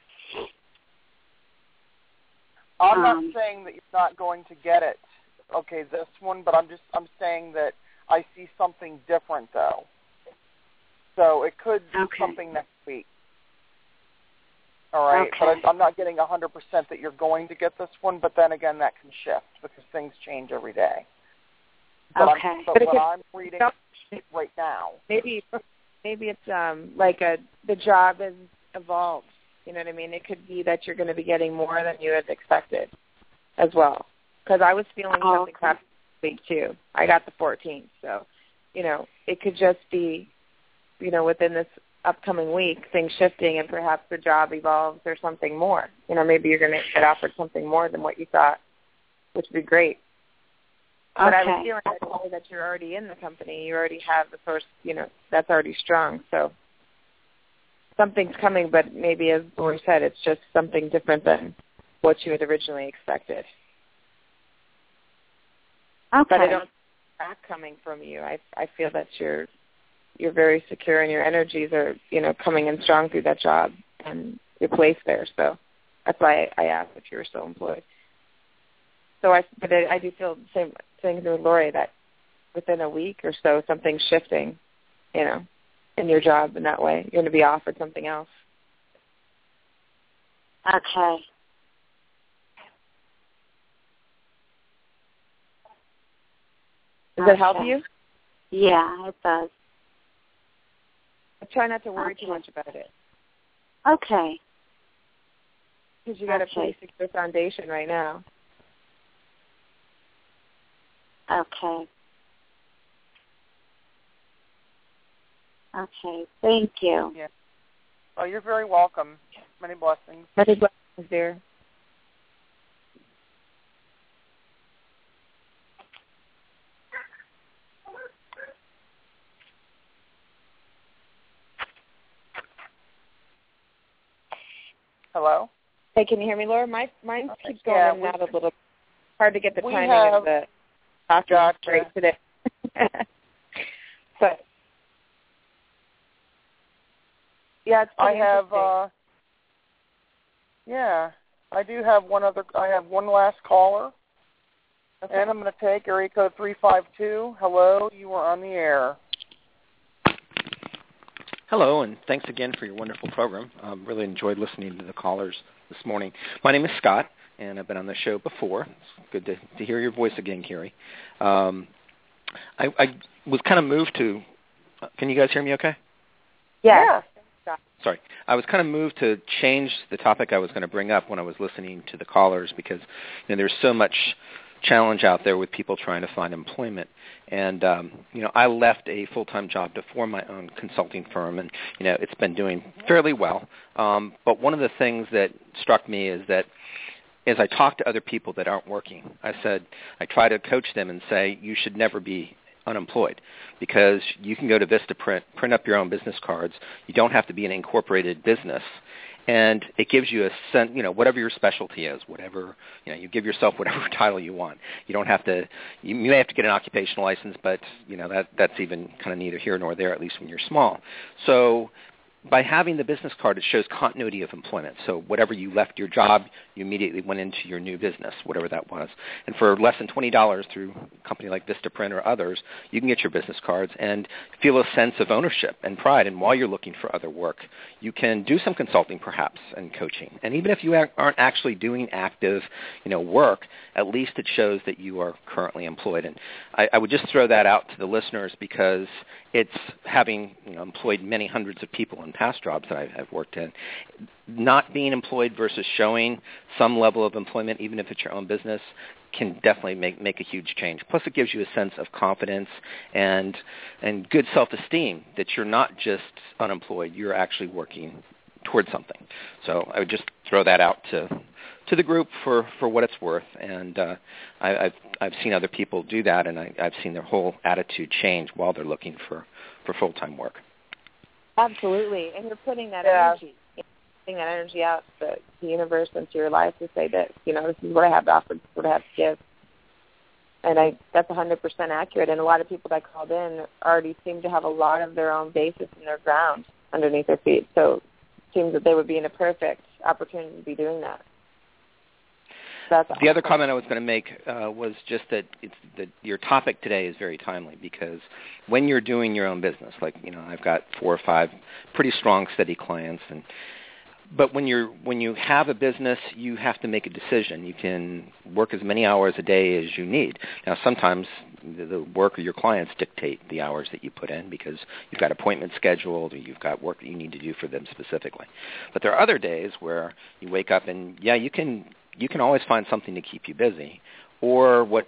I'm not saying that you're not going to get it. Okay, this one, but I'm saying that I see something different though. So it could be something next week. All right, okay. But I'm not getting 100% that you're going to get this one. But then again, that can shift because things change every day. But okay. But what I'm reading right now. Maybe it's like the job has evolved. You know what I mean? It could be that you're going to be getting more than you had expected as well. because I was feeling something crappy this week too. I got the 14th, so it could just be, within this upcoming week, things shifting, and perhaps the job evolves or something more. Maybe you're going to get offered something more than what you thought, which would be great. But I was feeling that you're already in the company. You already have the first, that's already strong. So something's coming, but maybe, as Lori said, it's just something different than what you had originally expected. Okay. But I don't see that coming from you. I feel that you're very secure, and your energies are, coming in strong through that job and your place there. So that's why I asked if you were still employed. So I do feel the same thing with Lori, that within a week or so, something's shifting, in your job in that way. You're going to be offered something else. Okay. Does it help you? Yeah, it does. I try not to worry too much about it. Okay. Because you got a pretty secure foundation right now. Okay. Okay. Thank you. Yeah. Well, you're very welcome. Many blessings. Many blessings, dear. Hello? Hey, can you hear me, Laura? Mine keeps going in and out a little. Hard to get the timing of the talking straight today. But yeah, it's pretty interesting. I do have I have one last caller. Okay. And I'm going to take area code 352. Hello, you are on the air. Hello, and thanks again for your wonderful program. Really enjoyed listening to the callers this morning. My name is Scott, and I've been on the show before. It's good to hear your voice again, Carrie. I was kind of moved to can you guys hear me okay? Yeah. Sorry. I was kind of moved to change the topic I was going to bring up when I was listening to the callers because there's so much challenge out there with people trying to find employment. And, I left a full-time job to form my own consulting firm, and, it's been doing fairly well. But one of the things that struck me is that as I talk to other people that aren't working, I try to coach them and say, you should never be unemployed because you can go to Vistaprint, print up your own business cards. You don't have to be an incorporated business. And it gives you a sense, whatever your specialty is, whatever, you give yourself whatever title you want. You don't have to, you may have to get an occupational license, but, that's even kind of neither here nor there, at least when you're small. So by having the business card, it shows continuity of employment. So whatever you left your job, you immediately went into your new business, whatever that was. And for less than $20 through a company like Vistaprint or others, you can get your business cards and feel a sense of ownership and pride. And while you're looking for other work, you can do some consulting perhaps and coaching. And even if you aren't actually doing active, work, at least it shows that you are currently employed. And I would just throw that out to the listeners because it's having employed many hundreds of people in past jobs that I've worked in. Not being employed versus showing some level of employment, even if it's your own business, can definitely make a huge change. Plus, it gives you a sense of confidence and good self-esteem that you're not just unemployed, you're actually working towards something. So I would just throw that out to the group for what it's worth. And I've seen other people do that, and I've seen their whole attitude change while they're looking for full-time work. Absolutely. And you're putting that energy, putting that energy out to the universe and to your life to say that, this is what I have to offer, this is what I have to give. And that's 100% accurate. And a lot of people that called in already seem to have a lot of their own basis in their ground underneath their feet. So it seems that they would be in a perfect opportunity to be doing that. The other comment I was going to make was just that your topic today is very timely because when you're doing your own business, like I've got 4 or 5 pretty strong, steady clients, but when you have a business, you have to make a decision. You can work as many hours a day as you need. Now, sometimes the work of your clients dictate the hours that you put in because you've got appointments scheduled or you've got work that you need to do for them specifically. But there are other days where you wake up and you can always find something to keep you busy, or what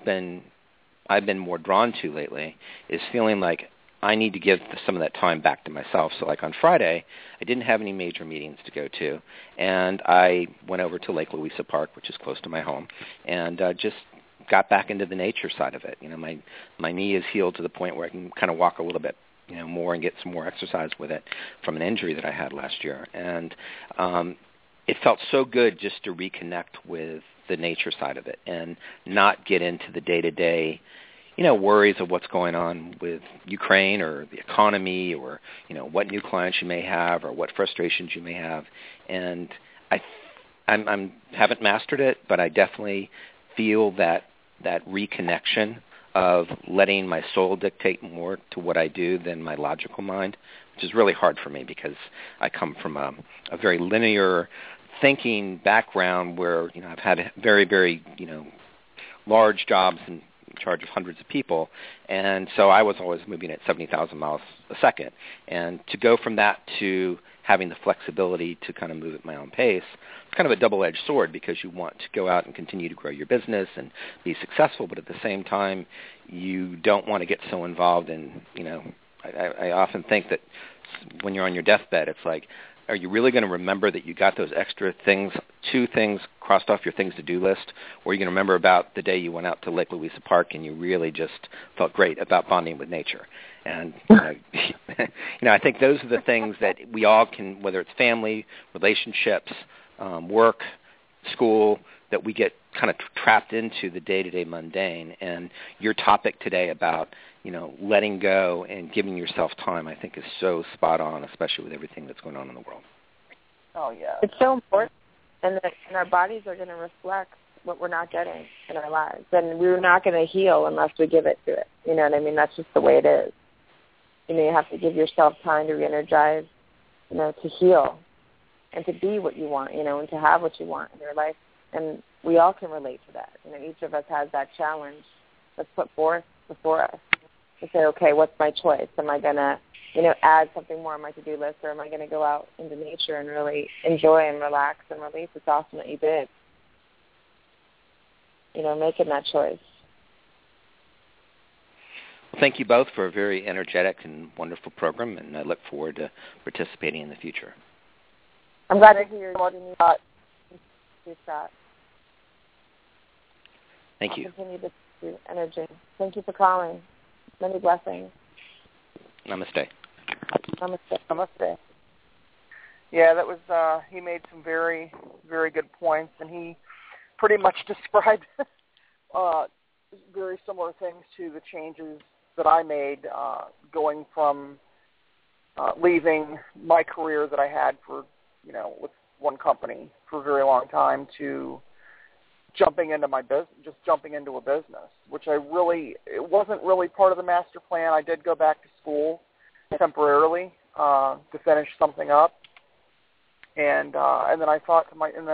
I've been more drawn to lately is feeling like I need to give some of that time back to myself. So like on Friday, I didn't have any major meetings to go to, and I went over to Lake Louisa Park, which is close to my home, and just got back into the nature side of it. My knee is healed to the point where I can kind of walk a little bit more and get some more exercise with it from an injury that I had last year. And it felt so good just to reconnect with the nature side of it and not get into the day-to-day worries of what's going on with Ukraine or the economy or, what new clients you may have or what frustrations you may have. And I haven't mastered it, but I definitely feel that reconnection of letting my soul dictate more to what I do than my logical mind, which is really hard for me because I come from a very linear thinking background where, I've had very, very, large jobs in charge of hundreds of people, and so I was always moving at 70,000 miles a second. And to go from that to having the flexibility to kind of move at my own pace, it's kind of a double-edged sword because you want to go out and continue to grow your business and be successful, but at the same time, you don't want to get so involved in, I often think that when you're on your deathbed, it's like, are you really going to remember that you got those extra things, 2 things crossed off your things to do list, or are you going to remember about the day you went out to Lake Louisa Park and you really just felt great about bonding with nature? And I think those are the things that we all can, whether it's family, relationships, work, school, that we get kind of trapped into the day-to-day mundane. And your topic today about letting go and giving yourself time, I think is so spot on, especially with everything that's going on in the world. Oh, yeah. It's so important, and our bodies are going to reflect what we're not getting in our lives. And we're not going to heal unless we give it to it. You know what I mean? That's just the way it is. You have to give yourself time to re-energize, to heal and to be what you want, and to have what you want in your life. And we all can relate to that. Each of us has that challenge that's put forth before us. To say, okay, what's my choice? Am I going to, add something more on my to-do list, or am I going to go out into nature and really enjoy and relax and release? It's awesome that you did. Making that choice. Well, thank you both for a very energetic and wonderful program, and I look forward to participating in the future. I'm glad to hear you, Scott. Thank you. Continue to do energy. Thank you for calling. Many blessings. Namaste. Namaste. Namaste. Yeah, that was, he made some very, very good points, and he pretty much described very similar things to the changes that I made going from leaving my career that I had for, with one company for a very long time to jumping into my business, just jumping into a business, which it wasn't really part of the master plan. I did go back to school temporarily to finish something up, and then I thought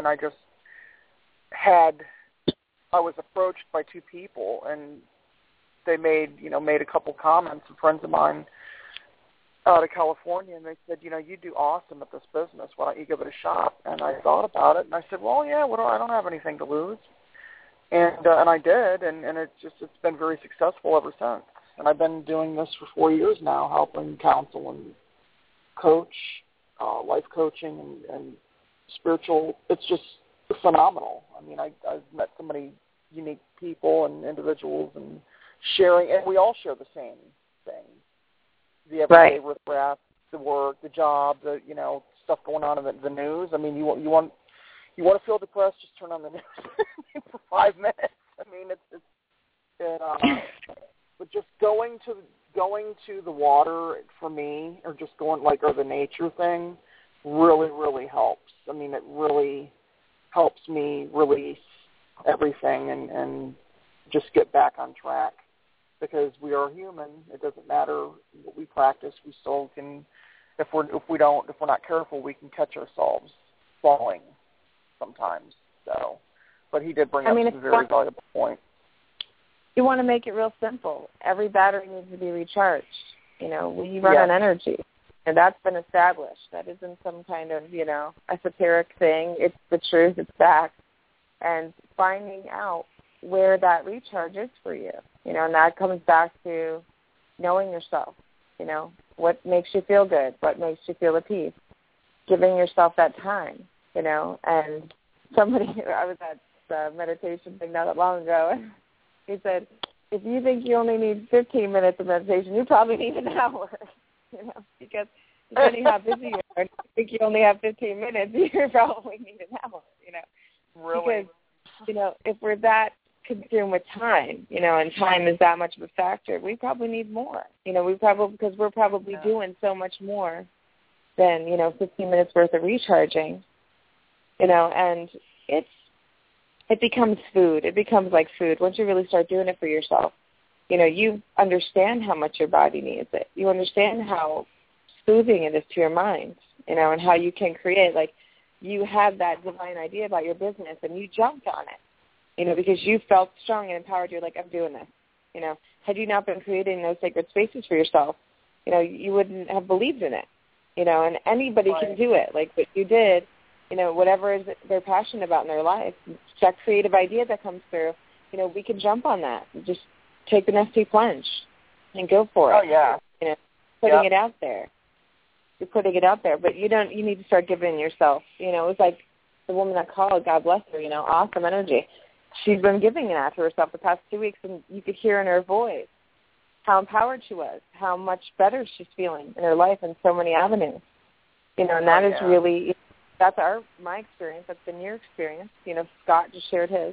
I was approached by 2 people, and they made a couple comments, friends of mine out of California, and they said, you do awesome at this business. Why don't you give it a shot? And I thought about it, and I said, well, yeah, I don't have anything to lose. And I did, and it's been very successful ever since. And I've been doing this for 4 years now, helping counsel and coach, life coaching and spiritual. It's just phenomenal. I mean, I've met so many unique people and individuals, and sharing, and we all share the same thing. The everyday riffraff, the work, the job, the stuff going on in the news. I mean, you want to feel depressed, just turn on the news for 5 minutes. I mean, but just going to the water for me, or just or the nature thing, really, really helps. I mean, it really helps me release everything and just get back on track. Because we are human, it doesn't matter what we practice. We still can, if we're not careful, we can catch ourselves falling sometimes. So, but he did bring up a very valuable point. You want to make it real simple. Every battery needs to be recharged. We run on energy, and that's been established. That isn't some kind of esoteric thing. It's the truth. It's fact. And finding out where that recharge is for you, and that comes back to knowing yourself, what makes you feel good, what makes you feel at peace, giving yourself that time, and somebody, I was at the meditation thing not that long ago, and he said, if you think you only need 15 minutes of meditation, you probably need an hour, because depending how busy you are, if you think you only have 15 minutes, you probably need an hour, Really? Because, if we're that consumed with time, and time is that much of a factor, we probably need more, because we're probably doing so much more than, 15 minutes worth of recharging, and it becomes food. It becomes like food once you really start doing it for yourself. You understand how much your body needs it. You understand how soothing it is to your mind, and how you can create, like, you have that divine idea about your business and you jumped on it, because you felt strong and empowered. You're like, I'm doing this. Had you not been creating those sacred spaces for yourself, you wouldn't have believed in it, and anybody can do it, like what you did, whatever is they're passionate about in their life, that creative idea that comes through, we can jump on that. Just take the nasty plunge and go for it. Oh, yeah. Putting it out there. You're putting it out there, but you need to start giving yourself. It was like the woman that called, God bless her, awesome energy. She's been giving that to herself the past 2 weeks, and you could hear in her voice how empowered she was, how much better she's feeling in her life in so many avenues. And that is really, that's my experience. That's been your experience. Scott just shared his.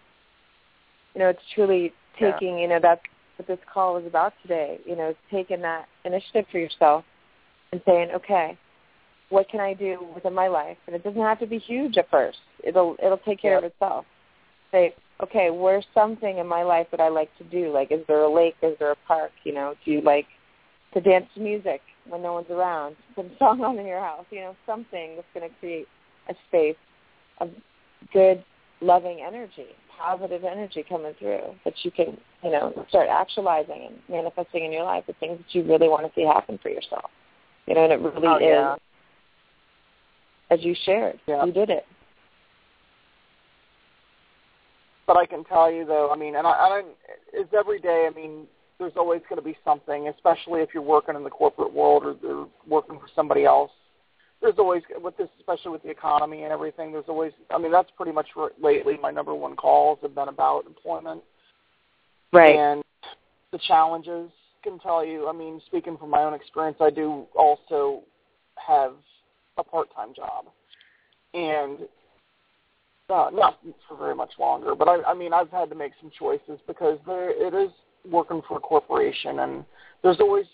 It's truly taking, that's what this call is about today, taking that initiative for yourself and saying, okay, what can I do within my life? And it doesn't have to be huge at first. It'll take care of itself. Say, okay, where's something in my life that I like to do? Like, is there a lake? Is there a park? Do you like to dance to music when no one's around? Put a song on in your house, something that's going to create a space of good, loving energy, positive energy coming through that you can, start actualizing and manifesting in your life, the things that you really want to see happen for yourself. And it really is, as you shared, you did it. But I can tell you, though, it's every day, there's always going to be something, especially if you're working in the corporate world or they're working for somebody else. There's always, especially with the economy and everything, there's always, that's pretty much lately my number one calls have been about employment. Right. And the challenges. Can tell you, speaking from my own experience, I do also have a part-time job. And not for very much longer, but I've had to make some choices because it is working for a corporation, and they're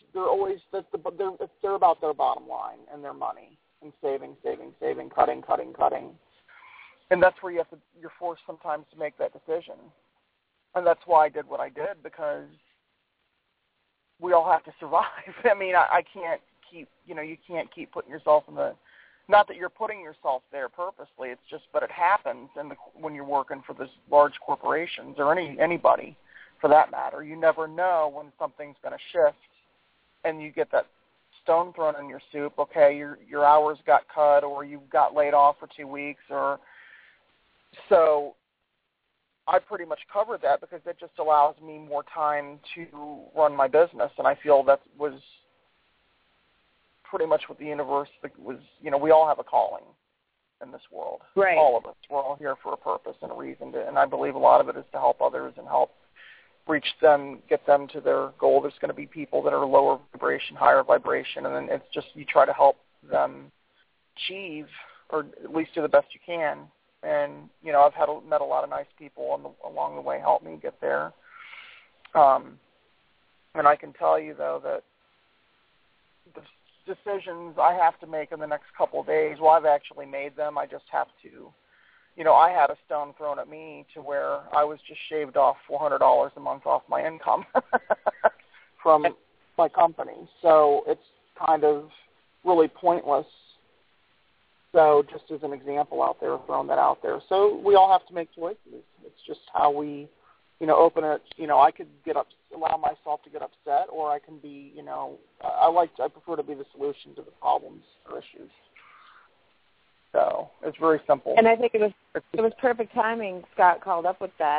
about their bottom line and their money and saving, cutting, and that's where you're forced sometimes to make that decision, and that's why I did what I did, because we all have to survive. I can't keep, you can't keep putting yourself in the. Not that you're putting yourself there purposely. It's just, but it happens when you're working for these large corporations or anybody, for that matter. You never know when something's going to shift, and you get that stone thrown in your soup. Okay, your hours got cut, or you got laid off for 2 weeks, or so. I pretty much covered that because it just allows me more time to run my business, and I feel that was pretty much what the universe was. We all have a calling in this world. Right. All of us. We're all here for a purpose and a reason, and I believe a lot of it is to help others and help reach them, get them to their goal. There's going to be people that are lower vibration, higher vibration, and then it's just you try to help them achieve, or at least do the best you can. And, I've met a lot of nice people along the way, help me get there. And I can tell you, though, that the decisions I have to make in the next couple of days, well, I've actually made them. I just have to, I had a stone thrown at me to where I was just shaved off $400 a month off my income from my company. So it's kind of really pointless. So just as an example out there, throwing that out there. So we all have to make choices. It's just how we, open it. I could allow myself to get upset, or I can be, I prefer to be the solution to the problems or issues. So it's very simple. And I think it was perfect timing. Scott called up with that.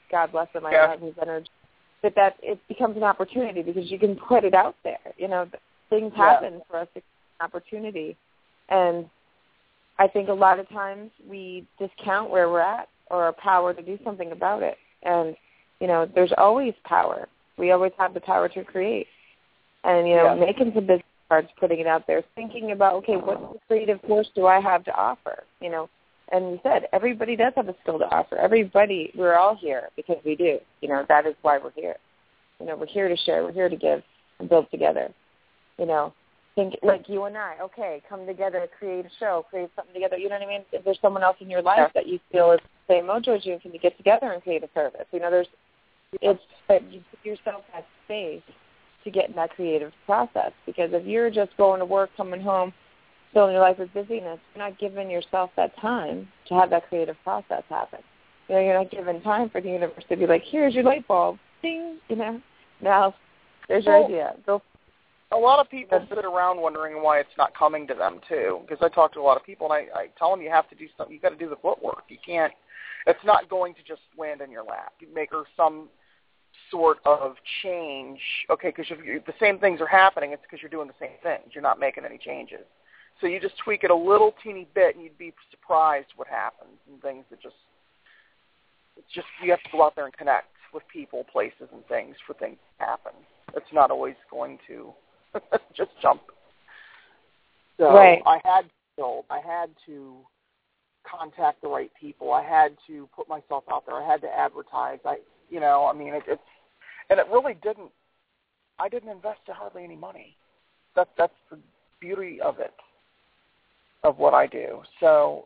God bless him, I love his energy, that it becomes an opportunity because you can put it out there. Things happen for us to get an opportunity. And I think a lot of times we discount where we're at or our power to do something about it. And, there's always power. We always have the power to create. And, making some business cards, putting it out there, thinking about, okay, what creative force do I have to offer? And you said everybody does have a skill to offer. Everybody, we're all here because we do. That is why we're here. We're here to share. We're here to give and build together. Think like you and I, okay, come together, create a show, create something together. You know what I mean? If there's someone else in your life that you feel is the same mojo as you, can you get together and create a service? It's that you put yourself that space to get in that creative process. Because if you're just going to work, coming home, filling your life with busyness, you're not giving yourself that time to have that creative process happen. You're not giving time for the universe to be like, here's your light bulb, ding, now there's your idea. Go. A lot of people sit around wondering why it's not coming to them too. Because I talk to a lot of people, and I tell them you have to do something. You got to do the footwork. You can't. It's not going to just land in your lap. You make her some sort of change. Okay, because if the same things are happening, it's because you're doing the same things. You're not making any changes. So you just tweak it a little teeny bit, and you'd be surprised what happens. And things that it's just you have to go out there and connect with people, places, and things for things to happen. It's not always going to just jump. So right. I had to contact the right people. I had to put myself out there. I had to advertise. And it really didn't. I didn't invest hardly any money. That's the beauty of it, of what I do. So,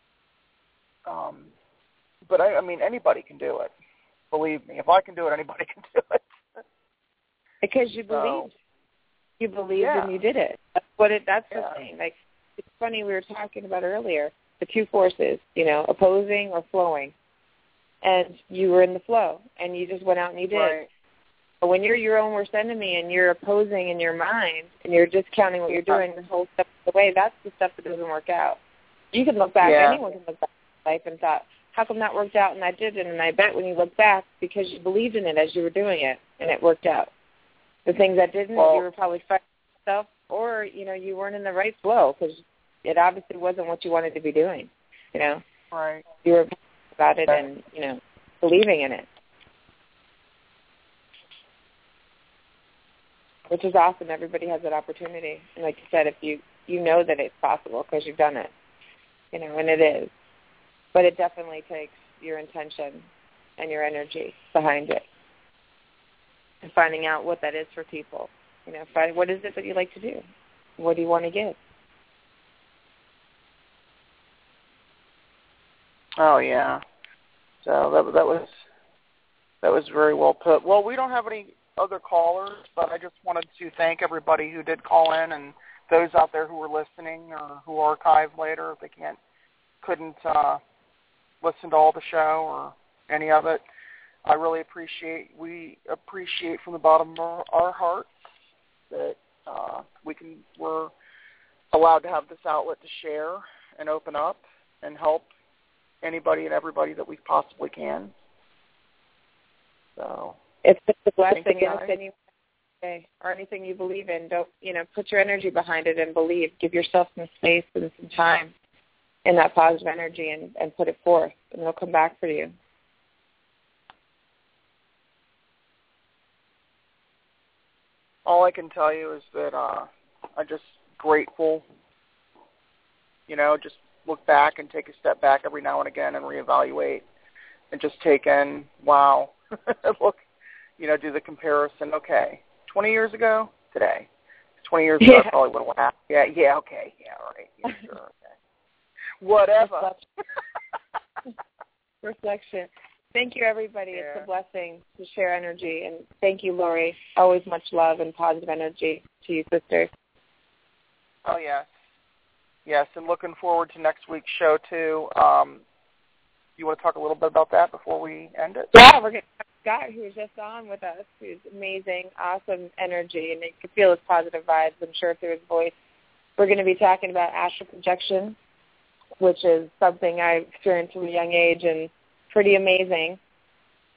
but anybody can do it. Believe me, if I can do it, anybody can do it. Because you believed. You believed and you did it. That's the thing. Like, it's funny, we were talking about earlier, the two forces, opposing or flowing. And you were in the flow, and you just went out and you did. Right. But when you're your own worst enemy and you're opposing in your mind and you're discounting what you're doing the whole step of the way, that's the stuff that doesn't work out. You can look back, anyone can look back at life and thought, how come that worked out and I didn't? And I bet when you look back, because you believed in it as you were doing it, and it worked out. The things that didn't, you were probably fighting yourself, or, you weren't in the right flow because it obviously wasn't what you wanted to be doing, Right. You were about it and, believing in it. Which is awesome. Everybody has that opportunity. And like you said, if you know that it's possible because you've done it, and it is. But it definitely takes your intention and your energy behind it. And finding out what that is for people. Finding what is it that you like to do? What do you want to give? Oh, yeah. So that was very well put. Well, we don't have any other callers, but I just wanted to thank everybody who did call in and those out there who were listening or who archive later if they couldn't listen to all the show or any of it. We appreciate from the bottom of our hearts that we're allowed to have this outlet to share and open up and help anybody and everybody that we possibly can. So it's just a blessing. Anything you say or anything you believe in, don't put your energy behind it and believe. Give yourself some space and some time in that positive energy and put it forth, and it'll come back for you. All I can tell you is that I'm just grateful, just look back and take a step back every now and again and reevaluate and just take in, wow, look, do the comparison. Okay, 20 years ago, today. 20 years ago, I probably would have laughed. Yeah, okay, yeah, all right, yeah, sure, okay. Whatever. Reflection. Thank you, everybody. Yeah. It's a blessing to share energy. And thank you, Lori. Always much love and positive energy to you, sister. Oh, yes. Yes, and looking forward to next week's show, too. You want to talk a little bit about that before we end it? Yeah, we're going to have Scott, who's just on with us, who's amazing, awesome energy, and you can feel his positive vibes, I'm sure, through his voice. We're going to be talking about astral projection, which is something I experienced from a young age and pretty amazing.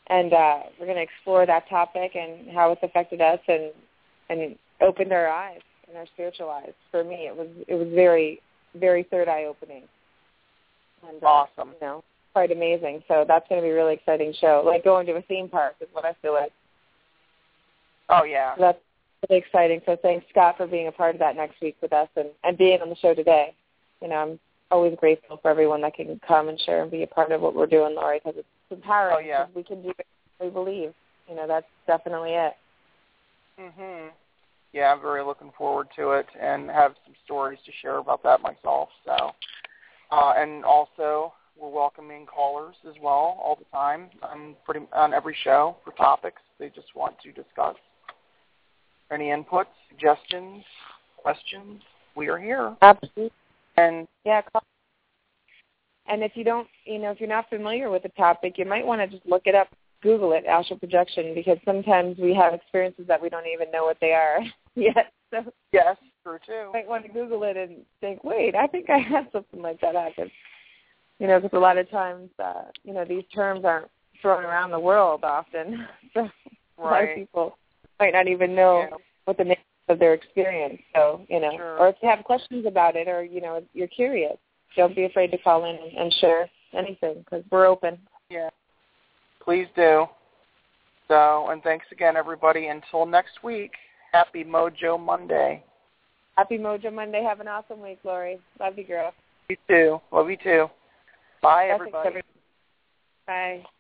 And we're going to explore that topic and how it's affected us and opened our eyes and our spiritual eyes. For me, it was very, very third eye opening. And, awesome. Quite amazing. So that's going to be a really exciting show. Like going to a theme park is what I feel like. Oh, yeah. So that's really exciting. So thanks, Scott, for being a part of that next week with us and being on the show today. I'm always grateful for everyone that can come and share and be a part of what we're doing, Lori, because it's empowering. Oh, yeah. We can do it. We believe. That's definitely it. Mhm. Yeah, I'm very looking forward to it and have some stories to share about that myself. So, and also we're welcoming callers as well all the time. I'm on every show for topics they just want to discuss. Any inputs, suggestions, questions? We are here. Absolutely. And yeah, call. And if you don't, if you're not familiar with the topic, you might want to just look it up, Google it, astral projection, because sometimes we have experiences that we don't even know what they are yet. So yes, true too. You might want to Google it and think, wait, I think I had something like that happen. Because a lot of times, these terms aren't thrown around the world often. So a lot of people might not even know what the name of their experience. So, sure. Or if you have questions about it or, you're curious, don't be afraid to call in and share anything because we're open. Yeah, please do. So, and thanks again, everybody. Until next week, happy Mojo Monday. Happy Mojo Monday. Have an awesome week, Lori. Love you, girl. You too. Love you too. Bye, everybody. Bye.